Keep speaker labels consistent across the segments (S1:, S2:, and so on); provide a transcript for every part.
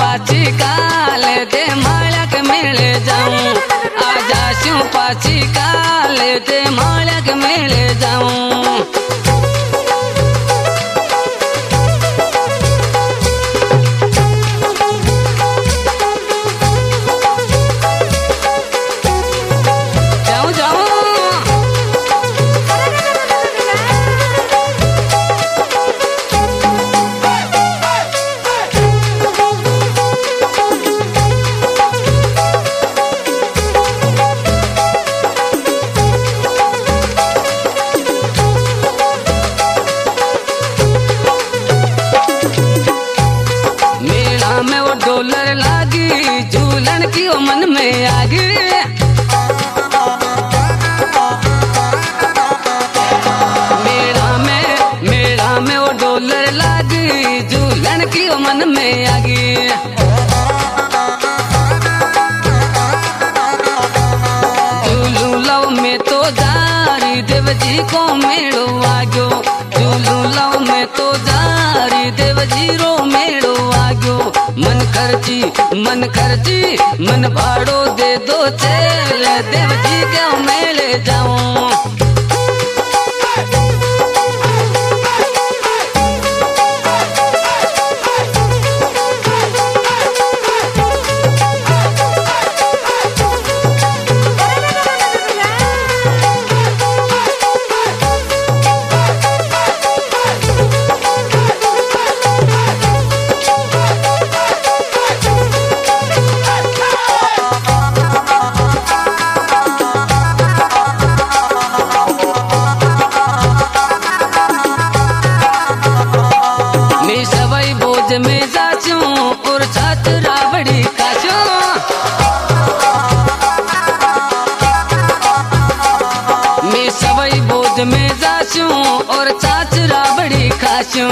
S1: पाची काल दे मालक मिल जाऊं, आजा शू पाची काल दे मालक मिल जाऊं। में वो डॉलर लागी झूलन की वो मन में आगी, मेला में वो डॉलर लागी झूलन की वो मन में आगी। झूलू लव में तो जारी देव जी को मेड़ो आगो, झूलू लव में तो जारी देव जी रो मेड़ो आगो। मन खर्ची मन भाड़ो दे दो चेल देव जी क्यों मेले जाऊं। में जाचूं और छात रावड़ी काचूं, मैं सवई बोझ में जाचूं और छात रावड़ी खाचूं।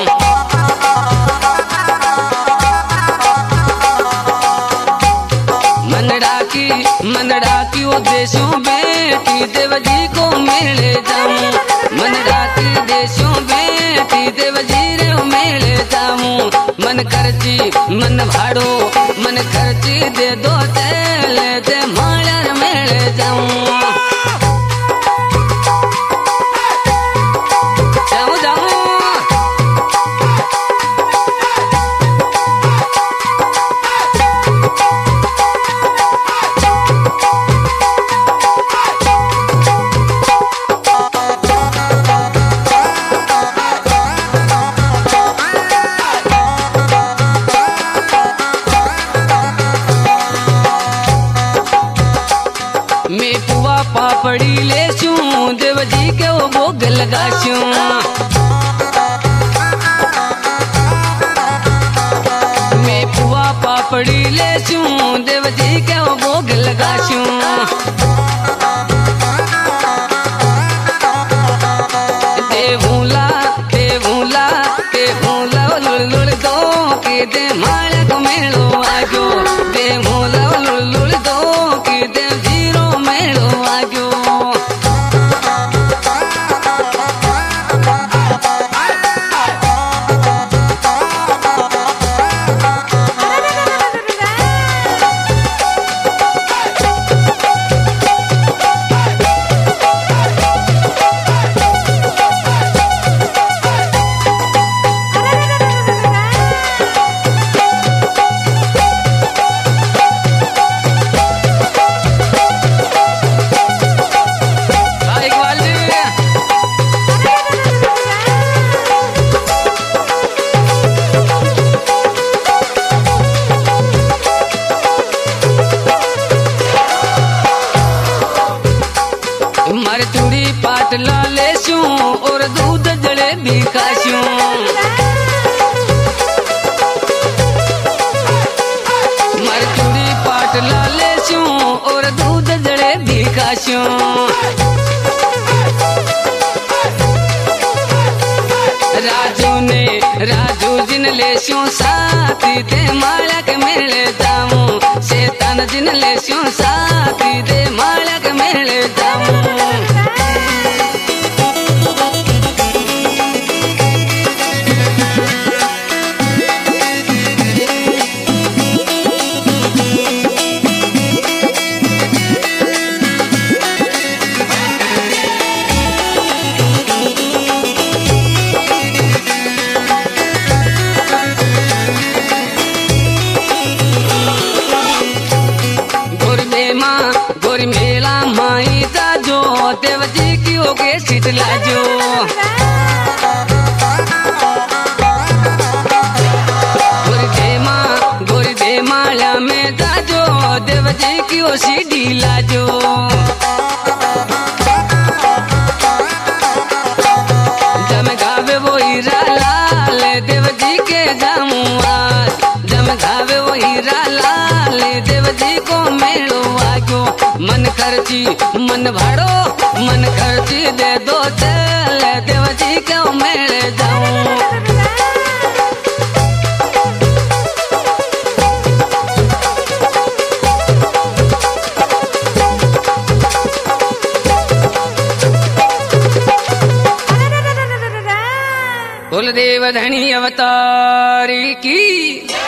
S1: मन डाकी वो देशों बेटी देव जी को मिले जाऊं, मन डाकी देशों बेटी देव जी रे मिले जाऊं। मन खर्ची मन भाड़ो मन खर्ची दे दो तेल दे मालर मिले जाऊं। मैं पुआ पापड़ी लेसूं देव जी के वो भोग लगासूं, मैं पुआ पापड़ी लेसूं देव जी के वो भोग लगासूं। देवूला लुल दो के दे मालक मेलो आगो, देवूला लुल दो के दे पाटला लेसूं और दूध जलेबी खासूं, मरचूड़ी पाटला लेसूं और दूध जलेबी खासूं। राजू जिन लेसूं साथी दे मालक मिल जाऊं, शैतान जिन लेसूं साथी दे मालक मिल जाऊं। के सीट लाजो। गोरी दे माला में जाजो देव जी की ओ सीढ़ी लाजो। जम गावे वो हीरा लाल देव जी के जामू आज, जम गावे वो हीरा लाल देव जी को मेलो आगो। मन खर्ची मन भाड़ो मन खर्ची दे दो चल देव जी के मेले जाऊं। कुलदेव धनी अवतारी की